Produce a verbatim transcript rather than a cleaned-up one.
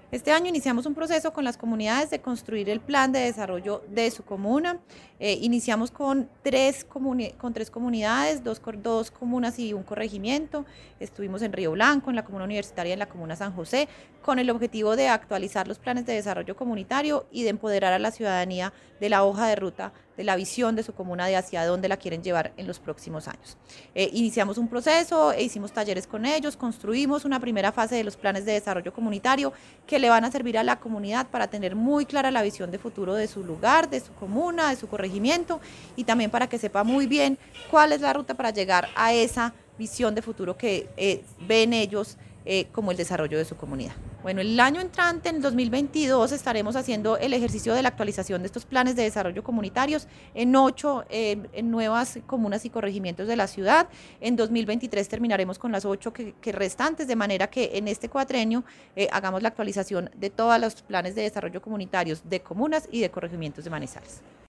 Este año iniciamos un proceso con las comunidades de construir el plan de desarrollo de su comuna. Eh, iniciamos con tres, con tres comunidades, dos, dos comunas y un corregimiento. Estuvimos en Río Blanco, en la comuna universitaria y en la comuna San José, con el objetivo de actualizar los planes de desarrollo comunitario y de empoderar a la ciudadanía de la hoja de ruta, de la visión de su comuna, de hacia dónde la quieren llevar en los próximos años. Eh, iniciamos un proceso, e hicimos talleres con ellos, construimos una primera fase de los planes de desarrollo comunitario que le van a servir a la comunidad para tener muy clara la visión de futuro de su lugar, de su comuna, de su corregimiento, y también para que sepa muy bien cuál es la ruta para llegar a esa visión de futuro que eh, ven ellos eh, como el desarrollo de su comunidad. Bueno, el año entrante, en el dos mil veintidós, estaremos haciendo el ejercicio de la actualización de estos planes de desarrollo comunitarios en ocho eh, en nuevas comunas y corregimientos de la ciudad. En dos mil veintitrés terminaremos con las ocho que, que restantes, de manera que en este cuatrenio eh, hagamos la actualización de todos los planes de desarrollo comunitarios de comunas y de corregimientos de Manizales.